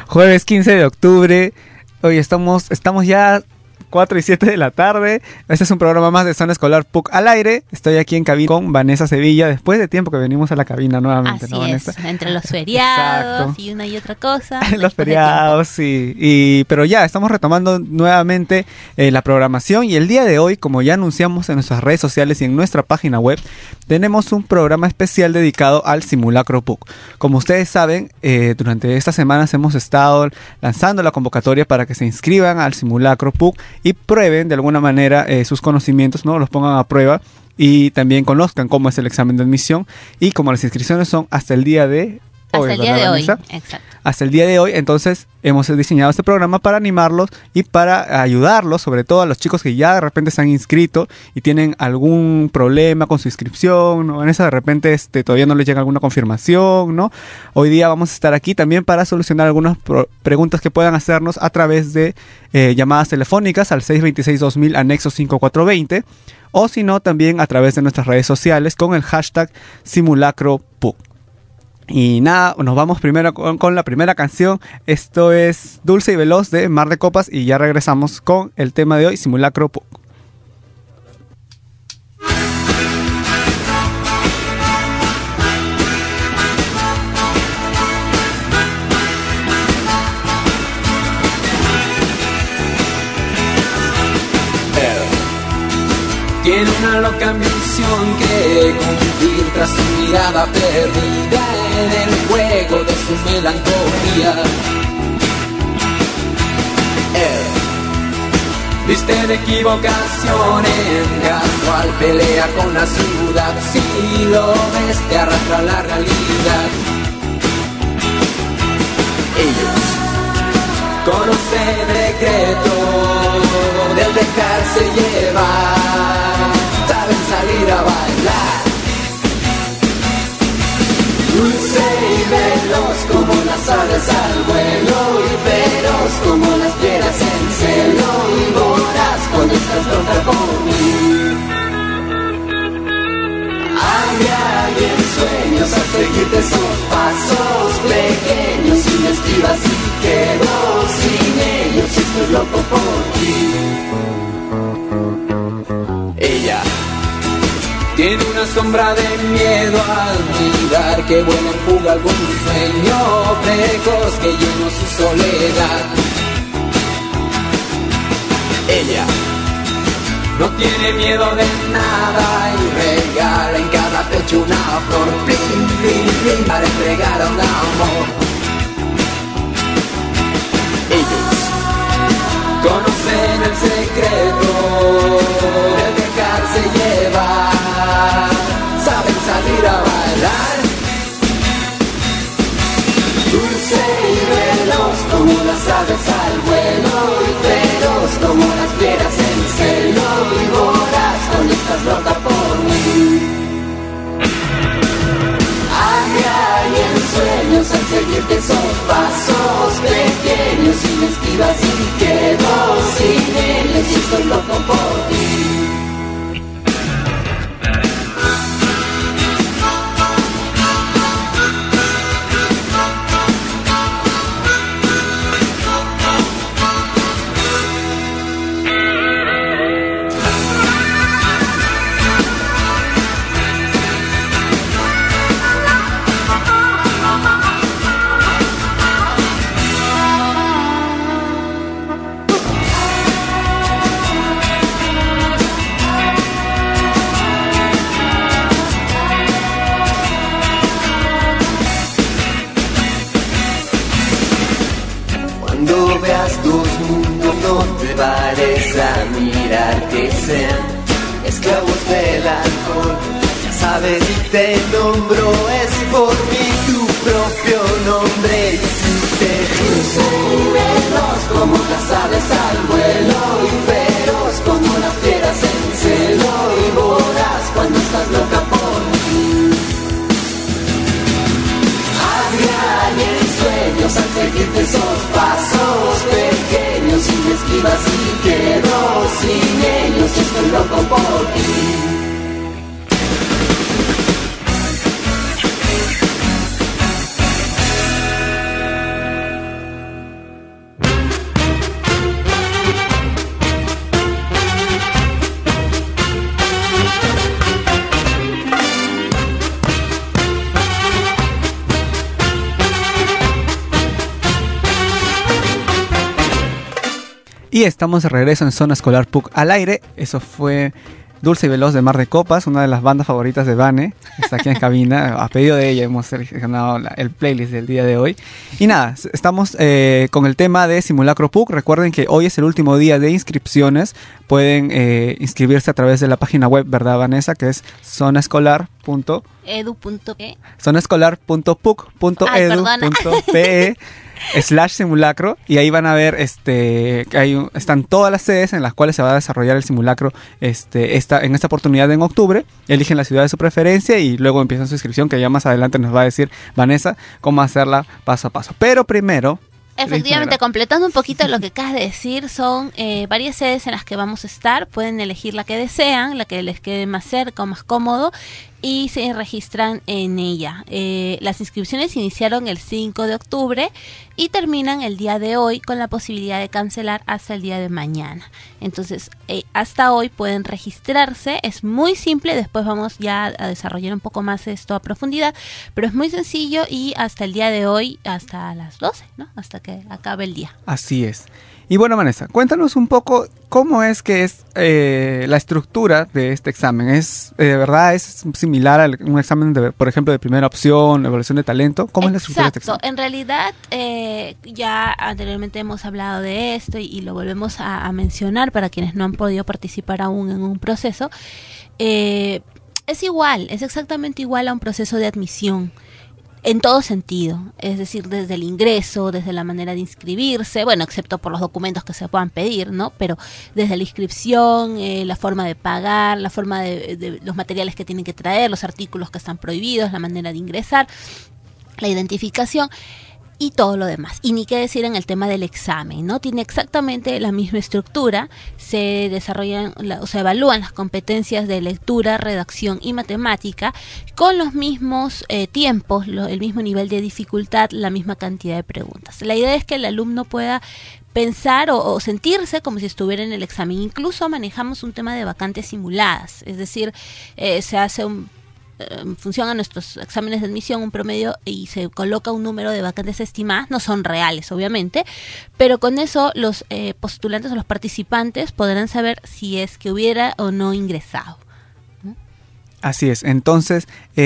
Jueves 15 de octubre. Hoy estamos ya 4 y 7 de la tarde. Este es un programa más de Zona Escolar PUC al aire. Estoy aquí en cabina con Vanessa Sevilla. Después de tiempo que venimos a la cabina nuevamente. Así ¿no, es, Vanessa? entre los feriados. Exacto. Y una y otra cosa. Los feriados, sí. Pero ya estamos retomando nuevamente la programación. Y el día de hoy, como ya anunciamos en nuestras redes sociales y en nuestra página web, tenemos un programa especial dedicado al Simulacro PUC. Como ustedes saben, durante estas semanas hemos estado lanzando la convocatoria para que se inscriban al Simulacro PUC y prueben de alguna manera sus conocimientos, ¿no? Los pongan a prueba y también conozcan cómo es el examen de admisión. Y como las inscripciones son hasta el día de hoy, hasta el día de hoy, exacto. Hasta el día de hoy, entonces hemos diseñado este programa para animarlos y para ayudarlos, sobre todo a los chicos que ya de repente se han inscrito y tienen algún problema con su inscripción, ¿no? En esa de repente todavía no les llega alguna confirmación, ¿no? Hoy día vamos a estar aquí también para solucionar algunas preguntas que puedan hacernos a través de llamadas telefónicas al 626-2000 anexo 5420 o si no también a través de nuestras redes sociales con el hashtag SimulacroPUC. Y nada, nos vamos primero con la primera canción. Esto es Dulce y Veloz de Mar de Copas y ya regresamos con el tema de hoy, Simulacro PUC. Tiene una loca ambición que cumplir tras su mirada perdida en el juego de su melancolía. Viste de equivocación en casual pelea con la ciudad. Si lo ves te arrastra a la realidad. Ellos conocen el decreto del dejarse llevar, saben salir a bailar. Dulce y veloz como las aves al vuelo, y feroz como las fieras en celo, y voraz cuando estás loca por mí. Hay en sueños al seguirte esos pasos pequeños, sin esquivas y quedo sin ellos, y estoy loco por ti. Ella tiene una sombra de miedo al mirar que vuela en fuga algún sueño precoz que llenó su soledad. Ella no tiene miedo de nada y regala en cada pecho una flor, plin, plin, plin, para entregar a un amor. Ellos conocen el secreto de dejarse llevar, saben salir a bailar. Dulce y veloz como las aves al vuelo, y feroz como las fieras en celo, y voraz cuando estás loca por mí. Hay en sueños al seguirte esos pasos pequeños, sin esquivas y quedo sin ellos, y estoy loco por ti. A mirar que sean esclavos del alcohol, sabes y te nombro, es por mí tu propio nombre. Y si te dulce y veloz como las aves al vuelo, y feroz como las fieras en celo, y voraz cuando estás loca por mí. Hay en sueños al seguirte esos pasos pequeños, sin esquivas y quedo sin ellos, y estoy loco por ti. Y estamos de regreso en Zona Escolar PUC al aire. Eso fue Dulce y Veloz de Mar de Copas, una de las bandas favoritas de Vane. Está aquí en cabina. A pedido de ella hemos seleccionado el playlist del día de hoy. Y nada, estamos con el tema de Simulacro PUC. Recuerden que hoy es el último día de inscripciones. Pueden inscribirse a través de la página web, ¿verdad, Vanessa? Que es zonaescolar.puc.edu.pe/simulacro, y ahí van a ver que están todas las sedes en las cuales se va a desarrollar el simulacro en esta oportunidad en octubre. Eligen la ciudad de su preferencia y luego empiezan su inscripción, que ya más adelante nos va a decir Vanessa cómo hacerla paso a paso. Pero primero... Efectivamente, completando un poquito lo que acabas de decir, son varias sedes en las que vamos a estar. Pueden elegir la que desean, la que les quede más cerca o más cómodo, y se registran en ella. Las inscripciones iniciaron el 5 de octubre y terminan el día de hoy, con la posibilidad de cancelar hasta el día de mañana. Entonces, hasta hoy pueden registrarse. Es muy simple, después vamos ya a desarrollar un poco más esto a profundidad, pero es muy sencillo, y hasta el día de hoy, hasta las 12, ¿no? Hasta que acabe el día. Así es. Y bueno, Vanessa, cuéntanos un poco cómo es que es la estructura de este examen. ¿De verdad es similar a un examen, por ejemplo, de primera opción, evaluación de talento? ¿Cómo es la estructura de este examen? En realidad, ya anteriormente hemos hablado de esto y lo volvemos a mencionar para quienes no han podido participar aún en un proceso. Es exactamente igual a un proceso de admisión. En todo sentido, es decir, desde el ingreso, desde la manera de inscribirse, bueno, excepto por los documentos que se puedan pedir, ¿no? Pero desde la inscripción, la forma de pagar, la forma de los materiales que tienen que traer, los artículos que están prohibidos, la manera de ingresar, la identificación y todo lo demás. Y ni qué decir en el tema del examen, ¿no? Tiene exactamente la misma estructura. Se desarrollan, se evalúan las competencias de lectura, redacción y matemática con los mismos tiempos, el mismo nivel de dificultad, la misma cantidad de preguntas. La idea es que el alumno pueda pensar o sentirse como si estuviera en el examen. Incluso manejamos un tema de vacantes simuladas, es decir, se hace en función a nuestros exámenes de admisión, un promedio, y se coloca un número de vacantes estimadas. No son reales, obviamente, pero con eso los postulantes o los participantes podrán saber si es que hubiera o no ingresado, ¿no? Así es. Entonces,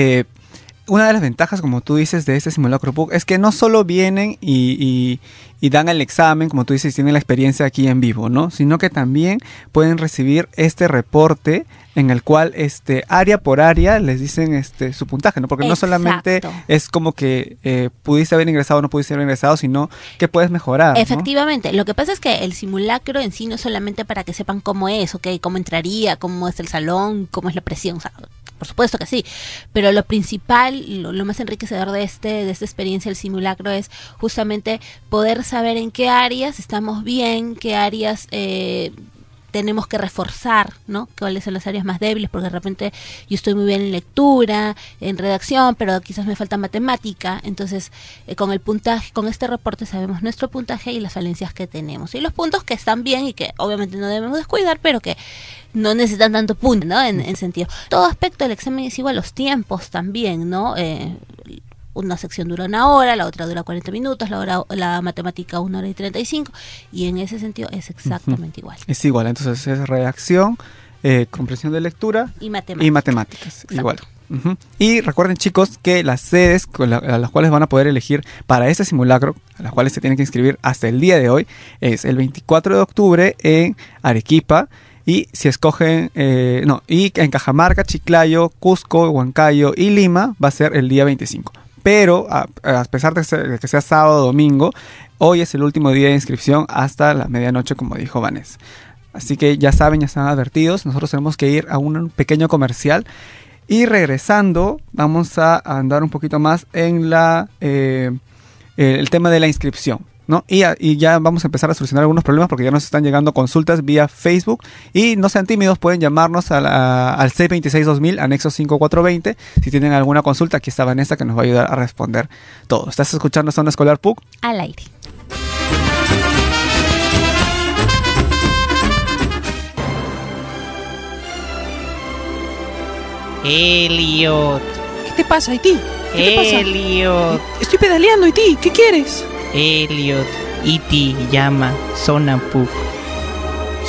una de las ventajas, como tú dices, de este simulacro PUC es que no solo vienen y dan el examen, como tú dices, tienen la experiencia aquí en vivo, ¿no? Sino que también pueden recibir este reporte en el cual área por área les dicen su puntaje, ¿no? Porque no solamente es como que pudiste haber ingresado o no pudiste haber ingresado, sino que puedes mejorar, ¿no? Efectivamente. Lo que pasa es que el simulacro en sí no es solamente para que sepan cómo es, ¿ok? Cómo entraría, cómo es el salón, cómo es la presión, o sea, por supuesto que sí, pero lo principal, lo más enriquecedor de esta experiencia del simulacro es justamente poder saber en qué áreas estamos bien, qué áreas tenemos que reforzar, ¿no? Cuáles son las áreas más débiles, porque de repente yo estoy muy bien en lectura, en redacción, pero quizás me falta matemática. Entonces, con el puntaje, con este reporte sabemos nuestro puntaje y las falencias que tenemos. Y los puntos que están bien y que obviamente no debemos descuidar, pero que no necesitan tanto punto, ¿no? En sentido. Todo aspecto del examen es igual, los tiempos también, ¿no? Una sección dura 1 hora, la otra dura 40 minutos, la matemática 1 hora y 35, y en ese sentido es exactamente igual. Es igual, entonces es redacción, comprensión de lectura y matemáticas. Igual. Y recuerden, chicos, que las sedes a las cuales van a poder elegir para este simulacro, a las cuales se tienen que inscribir hasta el día de hoy, es el 24 de octubre en Arequipa. Y si escogen, y en Cajamarca, Chiclayo, Cusco, Huancayo y Lima va a ser el día 25. Pero a pesar de que sea sábado o domingo, hoy es el último día de inscripción hasta la medianoche, como dijo Vanessa. Así que ya saben, ya están advertidos. Nosotros tenemos que ir a un pequeño comercial. Y regresando, vamos a andar un poquito más en el tema de la inscripción, ¿no? Y ya vamos a empezar a solucionar algunos problemas, porque ya nos están llegando consultas vía Facebook. Y no sean tímidos, pueden llamarnos al 626-2000, anexo 5420. Si tienen alguna consulta, aquí está Vanessa, que nos va a ayudar a responder todo. ¿Estás escuchando Zona Escolar PUC? Al aire. Elliot. ¿Qué te pasa, Iti? ¿Qué te pasa? Elliot. Estoy pedaleando, Iti. ¿Qué quieres? Elliot. Iti llama Zona PUC.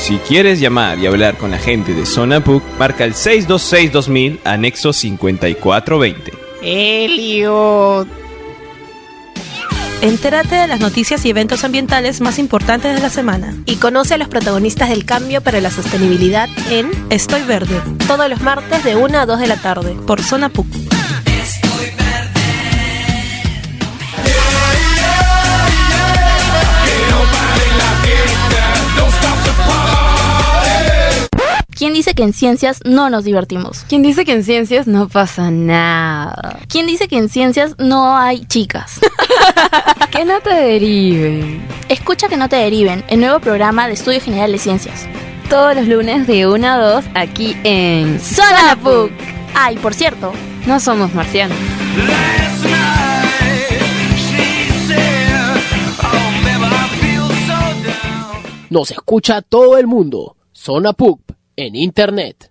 Si quieres llamar y hablar con la gente de Zona PUC, marca el 626-2000, anexo 5420. Elliot. Entérate de las noticias y eventos ambientales más importantes de la semana. Y conoce a los protagonistas del cambio para la sostenibilidad en Estoy Verde, todos los martes de 1 a 2 de la tarde. por Zona PUC. ¿Quién dice que en ciencias no nos divertimos? ¿Quién dice que en ciencias no pasa nada? ¿Quién dice que en ciencias no hay chicas? Que no te deriven. Escucha Que no te deriven, el nuevo programa de Estudio General de Ciencias. Todos los lunes de 1 a 2 aquí en ¡Zona PUC! Ah, y por cierto, No somos marcianos. Nos escucha todo el mundo. Zona PUC en internet.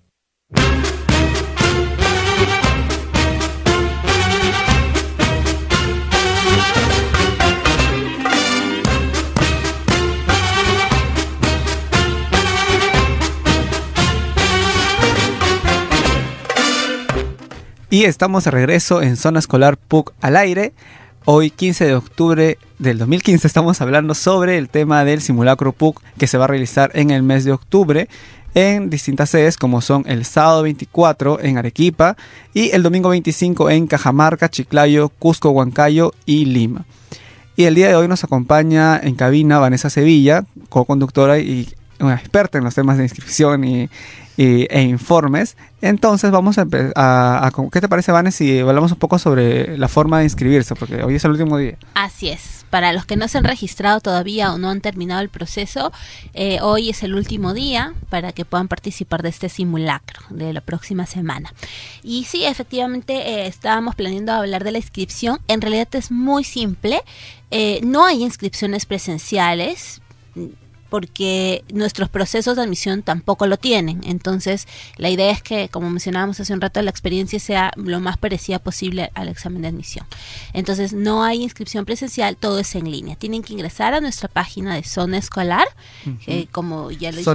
Y estamos de regreso en Zona Escolar PUC al aire. Hoy, 15 de octubre del 2015, estamos hablando sobre el tema del simulacro PUC que se va a realizar en el mes de octubre en distintas sedes, como son el sábado 24 en Arequipa y el domingo 25 en Cajamarca, Chiclayo, Cusco, Huancayo y Lima. Y el día de hoy nos acompaña en cabina Vanessa Sevilla, co-conductora y una experta en los temas de inscripción e informes. Entonces vamos a ¿qué te parece, Vanessa, si hablamos un poco sobre la forma de inscribirse? Porque hoy es el último día. Así es. Para los que no se han registrado todavía o no han terminado el proceso, hoy es el último día para que puedan participar de este simulacro de la próxima semana. Y sí, efectivamente, estábamos planeando hablar de la inscripción. En realidad es muy simple. No hay inscripciones presenciales, porque nuestros procesos de admisión tampoco lo tienen. Entonces, la idea es que, como mencionábamos hace un rato, la experiencia sea lo más parecida posible al examen de admisión. Entonces, no hay inscripción presencial, todo es en línea. Tienen que ingresar a nuestra página de Zona Escolar, como ya lo dijimos.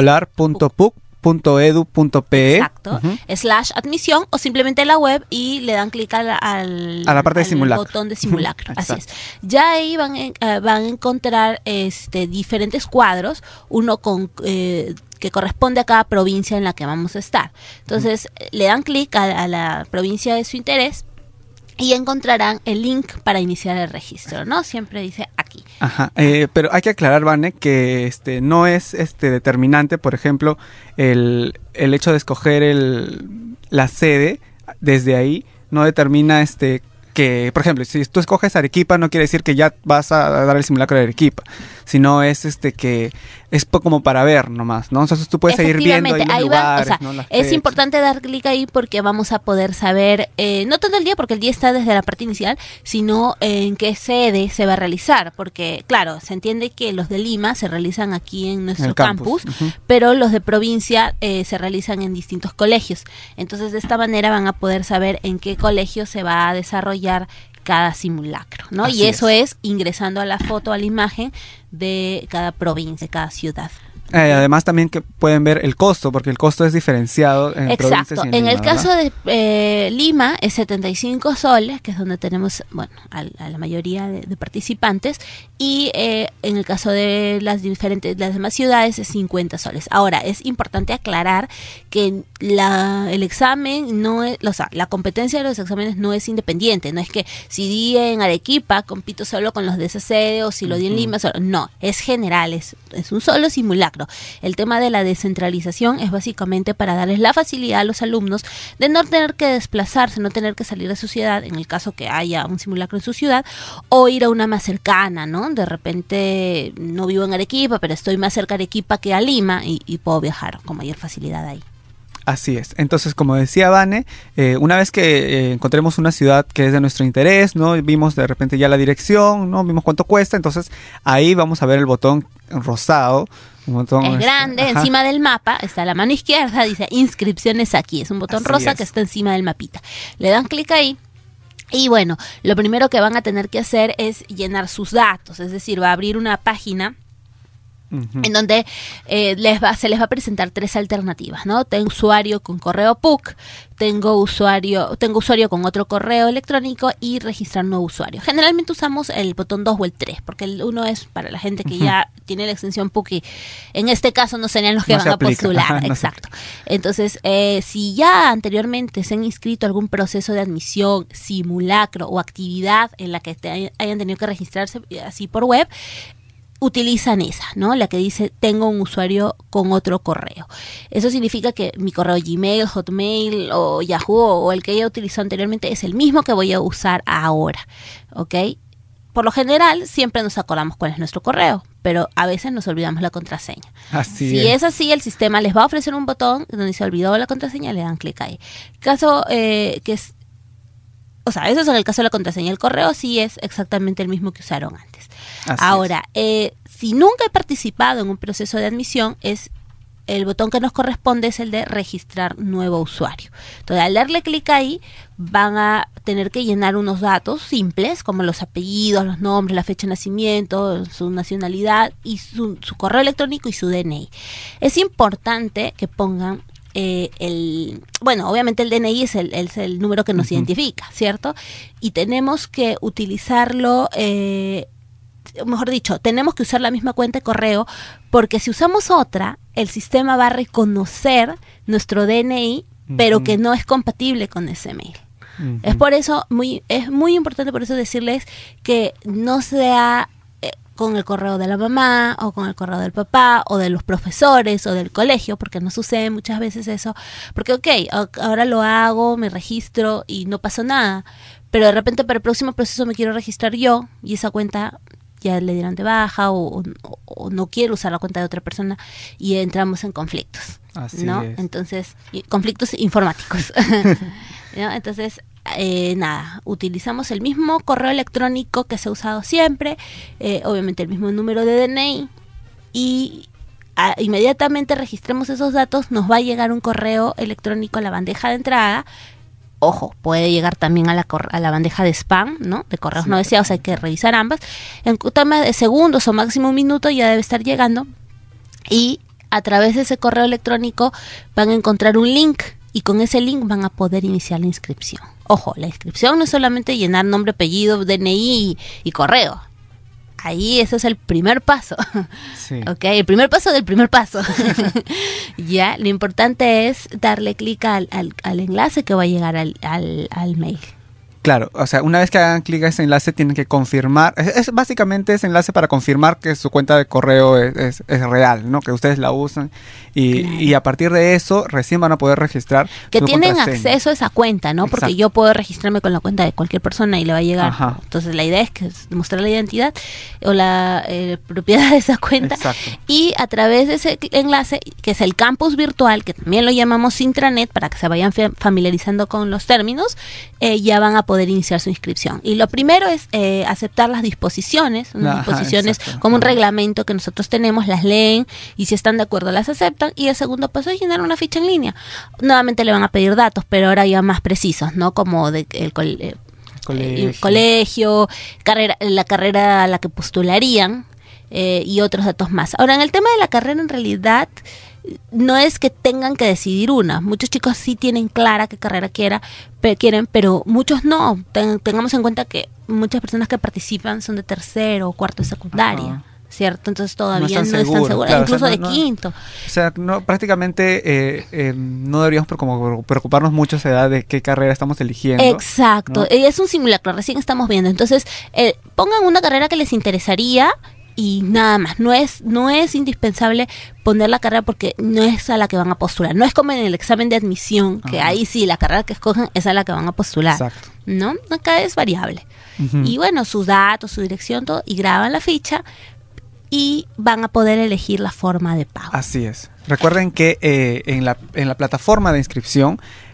zonaescolar.puc.edu.pe. Exacto, /admisión, o simplemente la web y le dan clic a la parte de simulacro. Botón de simulacro. Así es. Ya ahí van a encontrar diferentes cuadros, uno con que corresponde a cada provincia en la que vamos a estar. Entonces, le dan clic a la provincia de su interés y encontrarán el link para iniciar el registro, ¿no? Siempre dice aquí. Ajá, pero hay que aclarar, Vane, que no es determinante, por ejemplo, el hecho de escoger la sede desde ahí no determina que, por ejemplo, si tú escoges Arequipa, no quiere decir que ya vas a dar el simulacro de Arequipa, sino es que es como para ver nomás, ¿no? Entonces tú puedes seguir viendo ahí los lugares, ¿no? Es importante dar clic ahí porque vamos a poder saber, no todo el día, porque el día está desde la parte inicial, sino en qué sede se va a realizar, porque claro, se entiende que los de Lima se realizan aquí en nuestro campus, pero los de provincia se realizan en distintos colegios. Entonces, de esta manera van a poder saber en qué colegio se va a desarrollar cada simulacro, ¿no? Así y eso es ingresando a la foto, a la imagen de cada provincia, de cada ciudad. Además también que pueden ver el costo, porque el costo es diferenciado en provincias y en Lima, el caso de Lima es 75 soles, que es donde tenemos, a la mayoría de participantes, y en el caso de las demás ciudades es 50 soles. Ahora, es importante aclarar que el examen no es, la competencia de los exámenes no es independiente, no es que si di en Arequipa compito solo con los de esa sede o si lo di en Lima solo, no, es general, es un solo simulacro. El tema de la descentralización es básicamente para darles la facilidad a los alumnos de no tener que desplazarse, no tener que salir de su ciudad, en el caso que haya un simulacro en su ciudad, o ir a una más cercana, ¿no? De repente no vivo en Arequipa, pero estoy más cerca de Arequipa que a Lima y puedo viajar con mayor facilidad ahí. Así es. Entonces, como decía Vane, una vez que encontremos una ciudad que es de nuestro interés, ¿no? Vimos de repente ya la dirección, ¿no? Vimos cuánto cuesta, entonces ahí vamos a ver el botón rosado. Un botón, es grande, encima del mapa, está a la mano izquierda, dice inscripciones aquí. Es un botón rosa que está encima del mapita. Le dan clic ahí. Y bueno, lo primero que van a tener que hacer es llenar sus datos, es decir, va a abrir una página en donde se les va a presentar 3 alternativas, ¿no? Tengo usuario con correo PUC, tengo usuario con otro correo electrónico y registrar nuevo usuario. Generalmente usamos el botón 2 o el 3, porque el 1 es para la gente que ya tiene la extensión PUC y en este caso no serían los que van a postular. Exacto. Entonces, si ya anteriormente se han inscrito a algún proceso de admisión, simulacro o actividad en la que hayan tenido que registrarse así por web, utilizan esa, ¿no? La que dice tengo un usuario con otro correo. Eso significa que mi correo Gmail, Hotmail o Yahoo o el que haya utilizado anteriormente es el mismo que voy a usar ahora, ¿ok? Por lo general siempre nos acordamos cuál es nuestro correo, pero a veces nos olvidamos la contraseña. Si es así, el sistema les va a ofrecer un botón donde se olvidó la contraseña, le dan clic ahí. Caso que es, o sea, eso es en el caso de la contraseña. El correo sí es exactamente el mismo que usaron antes. Ahora, si nunca he participado en un proceso de admisión, el botón que nos corresponde es el de registrar nuevo usuario. Entonces, al darle clic ahí, van a tener que llenar unos datos simples, como los apellidos, los nombres, la fecha de nacimiento, su nacionalidad, y su correo electrónico y su DNI. Es importante que pongan bueno, obviamente el DNI es el número que nos identifica, ¿cierto? Y tenemos que utilizarlo, mejor dicho, tenemos que usar la misma cuenta de correo, porque si usamos otra, el sistema va a reconocer nuestro DNI, pero que no es compatible con ese mail. Es por eso, es muy importante por eso decirles que no sea con el correo de la mamá o con el correo del papá o de los profesores o del colegio, porque no sucede muchas veces eso, porque ahora lo hago, me registro y no pasó nada, pero de repente para el próximo proceso me quiero registrar yo y esa cuenta ya le dieron de baja o no quiero usar la cuenta de otra persona y entramos en conflictos, ¿no? Entonces, conflictos informáticos. ¿No? Entonces, nada, utilizamos el mismo correo electrónico que se ha usado siempre, obviamente el mismo número de DNI, y inmediatamente registremos esos datos, nos va a llegar un correo electrónico a la bandeja de entrada. Ojo, puede llegar también a la bandeja de spam, ¿no? De correos no deseados, hay que revisar ambas. En tema de segundos o máximo un minuto ya debe estar llegando, y a través de ese correo electrónico van a encontrar un link, y con ese link van a poder iniciar la inscripción. Ojo, la inscripción no es solamente llenar nombre, apellido, DNI y correo. Ahí ese es el primer paso. ¿Ok? El primer paso del primer paso. Ya, lo importante es darle clic al enlace que va a llegar al mail. Claro, o sea, una vez que hagan clic a ese enlace tienen que confirmar, es básicamente ese enlace para confirmar que su cuenta de correo es real, ¿no? Que ustedes la usan y a partir de eso recién van a poder registrar que su tienen contraseña. acceso a esa cuenta, ¿no? Porque yo puedo registrarme con la cuenta de cualquier persona y le va a llegar. Ajá. Entonces la idea es que mostrar la identidad o la propiedad de esa cuenta. Exacto. Y a través de ese enlace, que es el campus virtual, que también lo llamamos intranet, para que se vayan familiarizando con los términos, ya van a poder iniciar su inscripción. Y lo primero es aceptar las disposiciones, como un reglamento que nosotros tenemos, las leen y si están de acuerdo las aceptan, y el segundo paso es llenar una ficha en línea. Nuevamente le van a pedir datos, pero ahora ya más precisos, ¿no? Como de el colegio, la carrera a la que postularían, y otros datos más. Ahora, en el tema de la carrera, en realidad no es que tengan que decidir una. Muchos chicos sí tienen clara qué carrera quieren, pero muchos no. Tengamos en cuenta que muchas personas que participan son de tercero o cuarto de secundaria. ¿Cierto? Entonces todavía no están seguros, claro, incluso de quinto. O sea, prácticamente no deberíamos preocuparnos mucho a esa edad de qué carrera estamos eligiendo. Exacto, ¿no? Es un simulacro, recién estamos viendo. Entonces, pongan una carrera que les interesaría y nada más. No es indispensable poner la carrera porque no es a la que van a postular. No es como en el examen de admisión, que ahí sí, la carrera que escogen es a la que van a postular. Exacto. ¿No? Acá es variable. Y bueno, sus datos, su dirección, todo, y graban la ficha y van a poder elegir la forma de pago. Así es. Recuerden que en la plataforma de inscripción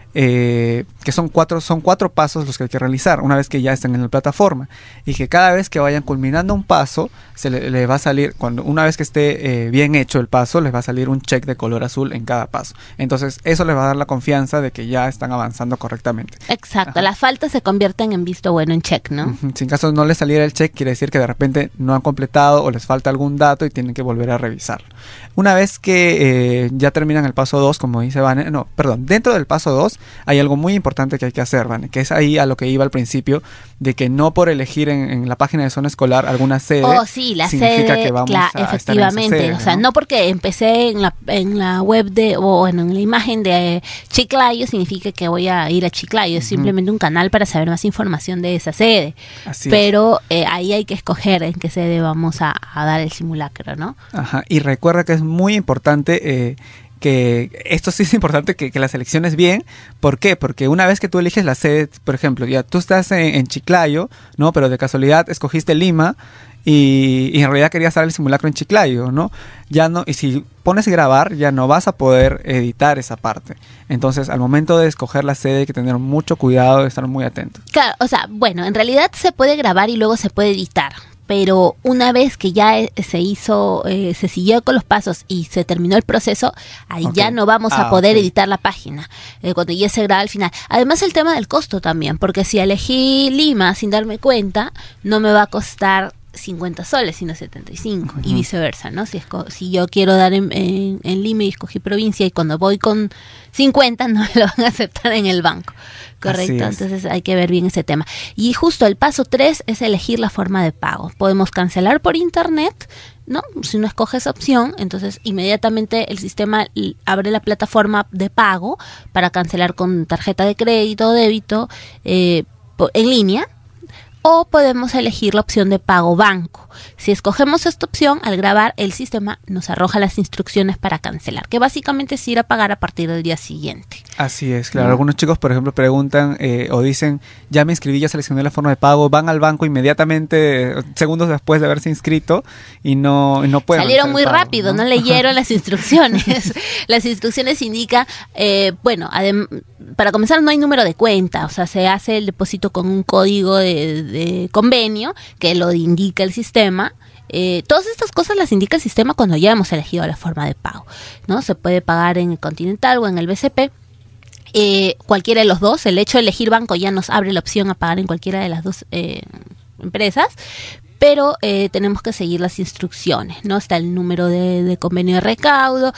que son cuatro pasos los que hay que realizar una vez que ya estén en la plataforma, y que cada vez que vayan culminando un paso le va a salir, una vez que esté bien hecho el paso, les va a salir un check de color azul en cada paso. Entonces eso les va a dar la confianza de que ya están avanzando correctamente. Exacto. Ajá. Las faltas se convierten en visto bueno, en check, ¿no? Si en caso no les saliera el check, quiere decir que de repente no han completado o les falta algún dato y tienen que volver a revisarlo. Una vez que ya terminan el paso 2, como dice Vane, dentro del paso 2 hay algo muy importante que hay que hacer, Vane, que es ahí a lo que iba al principio, de que no por elegir en la página de Zona Escolar alguna sede, la significa sede, que vamos a efectivamente, estar en esa sede, o sea, no porque empecé en la web en la imagen de Chiclayo significa que voy a ir a Chiclayo, es simplemente un canal para saber más información de esa sede. Pero ahí hay que escoger en qué sede vamos a dar el simulacro, ¿no? Ajá, y recuerda que es muy importante que esto sí es importante que la selecciones bien. ¿Por qué? Porque una vez que tú eliges la sede, por ejemplo, ya tú estás en Chiclayo, ¿no? Pero de casualidad escogiste Lima y en realidad querías hacer el simulacro en Chiclayo, ¿no? Ya no, y si pones grabar, ya no vas a poder editar esa parte. Entonces, al momento de escoger la sede hay que tener mucho cuidado, estar muy atentos. Claro, o sea, bueno, en realidad se puede grabar y luego se puede editar. Pero una vez que ya se siguió con los pasos y se terminó el proceso, ahí ya no vamos a poder editar la página, cuando ya se graba al final. Además el tema del costo también, porque si elegí Lima sin darme cuenta, no me va a costar 50 soles, sino 75, y viceversa, ¿no? Si yo quiero dar en Lima y escogí provincia, y cuando voy con 50 no me lo van a aceptar en el banco, ¿correcto? Entonces hay que ver bien ese tema. Y justo el paso 3 es elegir la forma de pago. Podemos cancelar por internet, ¿no? Si uno escoge esa opción, entonces inmediatamente el sistema abre la plataforma de pago para cancelar con tarjeta de crédito o débito en línea. O podemos elegir la opción de pago banco. Si escogemos esta opción, al grabar, el sistema nos arroja las instrucciones para cancelar, que básicamente es ir a pagar a partir del día siguiente. Así es, claro. Algunos chicos, por ejemplo, preguntan o dicen, ya me inscribí, ya seleccioné la forma de pago, van al banco inmediatamente, segundos después de haberse inscrito, y no pueden. Salieron muy rápido, ¿no? Leyeron las instrucciones. Las instrucciones indican, para comenzar, no hay número de cuenta, o sea, se hace el depósito con un código de convenio que lo indica el sistema. Todas estas cosas las indica el sistema cuando ya hemos elegido la forma de pago, ¿no? Se puede pagar en el Continental o en el BCP. Cualquiera de los dos. El hecho de elegir banco ya nos abre la opción a pagar en cualquiera de las dos empresas, pero tenemos que seguir las instrucciones, ¿no? Está el número de convenio de recaudo,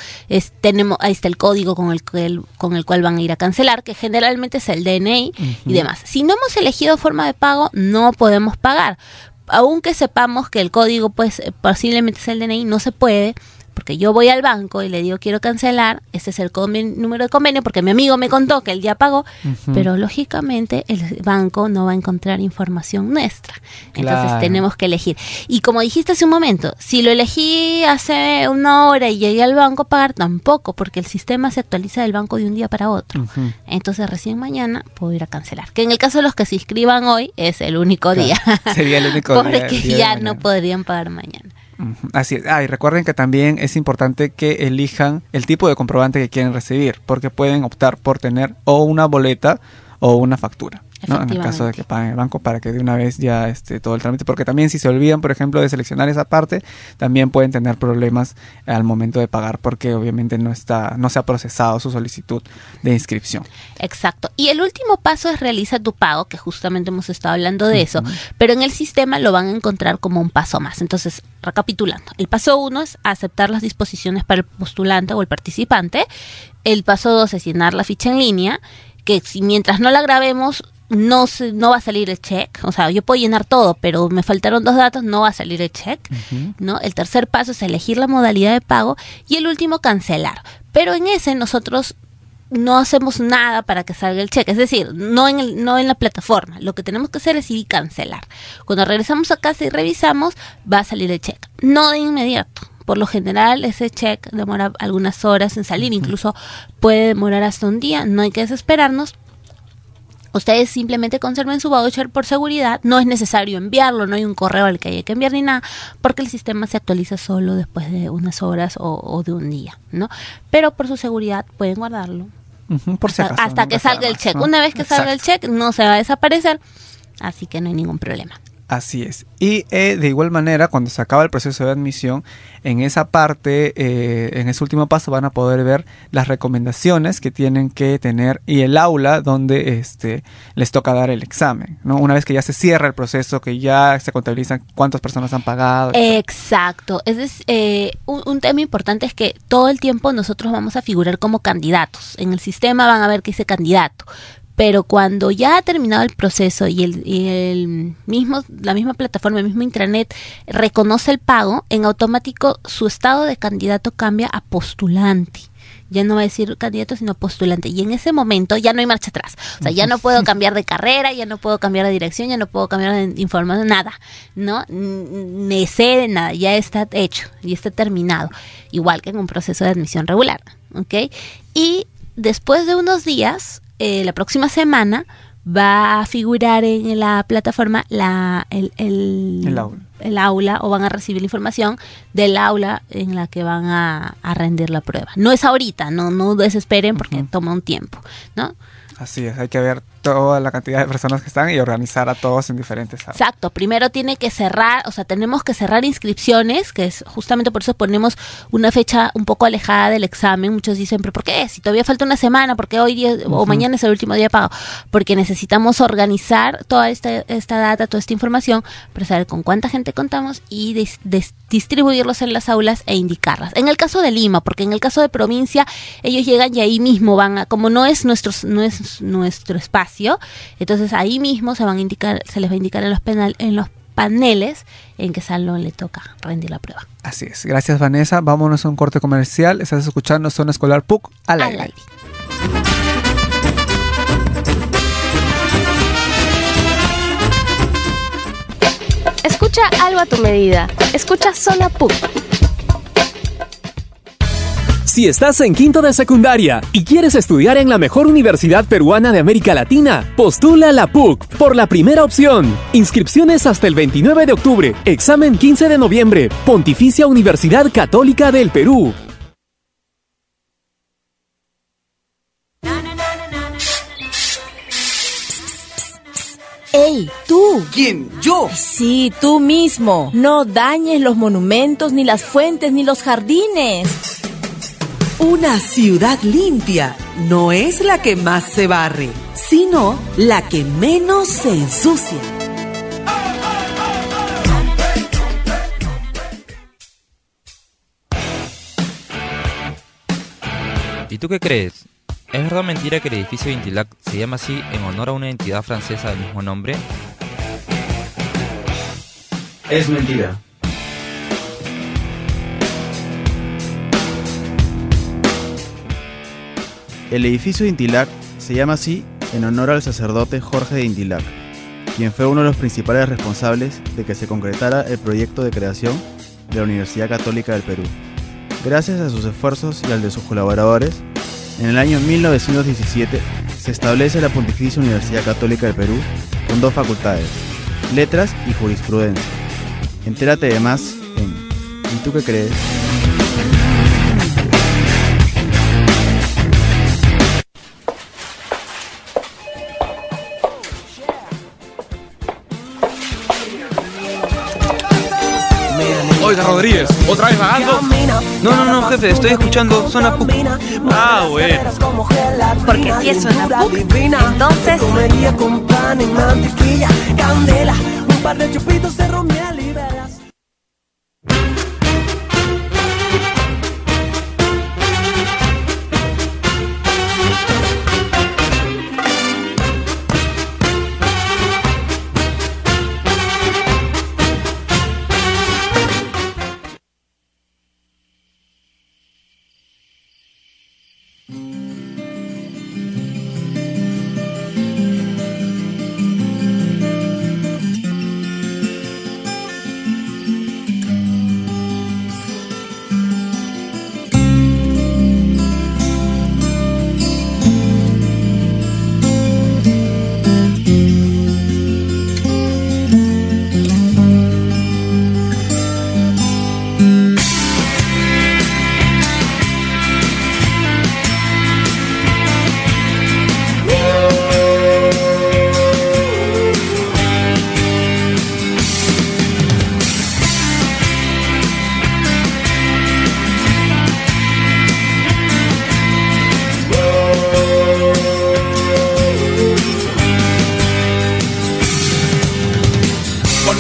ahí está el código con el cual van a ir a cancelar, que generalmente es el DNI y demás. Si no hemos elegido forma de pago, no podemos pagar. Aunque sepamos que el código pues posiblemente es el DNI, no se puede, porque yo voy al banco y le digo quiero cancelar, este es el número de convenio, porque mi amigo me contó que él ya pagó, pero lógicamente el banco no va a encontrar información nuestra. Entonces tenemos que elegir. Y como dijiste hace un momento, si lo elegí hace una hora y llegué al banco a pagar, tampoco, porque el sistema se actualiza del banco de un día para otro. Entonces recién mañana puedo ir a cancelar. Que en el caso de los que se inscriban hoy es el único día. Sería el único día. Porque ya no podrían pagar mañana. Así es. Y recuerden que también es importante que elijan el tipo de comprobante que quieren recibir, porque pueden optar por tener o una boleta o una factura, ¿no? En el caso de que paguen el banco, para que de una vez ya todo el trámite, porque también si se olvidan, por ejemplo, de seleccionar esa parte, también pueden tener problemas al momento de pagar, porque obviamente no se ha procesado su solicitud de inscripción. Exacto. Y el último paso es realiza tu pago, que justamente hemos estado hablando de eso, pero en el sistema lo van a encontrar como un paso más. Entonces, recapitulando, el paso 1 es aceptar las disposiciones para el postulante o el participante. El paso 2 es llenar la ficha en línea, que si mientras no la grabemos no va a salir el check. O sea, yo puedo llenar todo, pero me faltaron 2 datos, no va a salir el check, ¿no? El tercer paso es elegir la modalidad de pago y el último, cancelar. Pero en ese nosotros no hacemos nada para que salga el cheque, es decir, no en la plataforma. Lo que tenemos que hacer es ir y cancelar. Cuando regresamos a casa y revisamos, va a salir el cheque. No de inmediato. Por lo general, ese check demora algunas horas en salir, incluso puede demorar hasta un día. No hay que desesperarnos. Ustedes simplemente conserven su voucher por seguridad. No es necesario enviarlo, no hay un correo al que haya que enviar ni nada, porque el sistema se actualiza solo después de unas horas o de un día, ¿no? Pero por su seguridad pueden guardarlo. Por si acaso. Hasta que salga el check. ¿no? Una vez que salga el check, no se va a desaparecer, así que no hay ningún problema. Así es. Y de igual manera, cuando se acaba el proceso de admisión, en esa parte, en ese último paso, van a poder ver las recomendaciones que tienen que tener y el aula donde les toca dar el examen, ¿no? Una vez que ya se cierra el proceso, que ya se contabilizan cuántas personas han pagado. Exacto. Un tema importante es que todo el tiempo nosotros vamos a figurar como candidatos. En el sistema van a ver que dice candidato. Pero cuando ya ha terminado el proceso y la misma plataforma, el mismo intranet reconoce el pago, en automático su estado de candidato cambia a postulante. Ya no va a decir candidato, sino postulante. Y en ese momento ya no hay marcha atrás. O sea, ya no puedo cambiar de carrera, ya no puedo cambiar de dirección, ya no puedo cambiar de información, nada. ¿No? Ni sé nada. Ya está hecho y está terminado. Igual que en un proceso de admisión regular. ¿Ok? Y después de unos días, la próxima semana va a figurar en la plataforma el aula, o van a recibir la información del aula en la que van a rendir la prueba. No es ahorita, no desesperen porque toma un tiempo, ¿no? Así es, hay que ver toda la cantidad de personas que están y organizar a todos en diferentes aulas. Exacto, primero tiene que cerrar, tenemos que cerrar inscripciones, que es justamente por eso ponemos una fecha un poco alejada del examen. Muchos dicen, ¿pero por qué? Si todavía falta una semana, ¿por qué hoy día o mañana es el último día de pago? Porque necesitamos organizar toda esta data, toda esta información, para saber con cuánta gente contamos y distribuirlos en las aulas e indicarlas. En el caso de Lima, porque en el caso de provincia, ellos llegan y ahí mismo van como no es nuestro espacio, entonces ahí mismo se les va a indicar en los paneles en qué salón le toca rendir la prueba. Así es. Gracias, Vanessa. Vámonos a un corte comercial. Estás escuchando Zona Escolar PUC al aire. Escucha algo a tu medida. Escucha Zona PUC. Si estás en quinto de secundaria y quieres estudiar en la mejor universidad peruana de América Latina, postula a la PUC por la primera opción. Inscripciones hasta el 29 de octubre. Examen 15 de noviembre. Pontificia Universidad Católica del Perú. ¡Ey, tú! ¿Quién? ¿Yo? Sí, tú mismo. No dañes los monumentos, ni las fuentes, ni los jardines. Una ciudad limpia no es la que más se barre, sino la que menos se ensucia. ¿Y tú qué crees? ¿Es verdad o mentira que el edificio Intilac se llama así en honor a una entidad francesa del mismo nombre? Es mentira. El edificio de Intilac se llama así en honor al sacerdote Jorge de Intilac, quien fue uno de los principales responsables de que se concretara el proyecto de creación de la Universidad Católica del Perú. Gracias a sus esfuerzos y al de sus colaboradores, en el año 1917 se establece la Pontificia Universidad Católica del Perú con 2 facultades, Letras y Jurisprudencia. Entérate de más en ¿Y tú qué crees? Oiga, Rodríguez, ¿otra vez vagando? No, jefe, estoy escuchando Zona PUC. Ah, bueno. Porque si es Zona PUC, entonces... Comería con pan y mantequilla, candela, un par de chupitos de romiel y velas.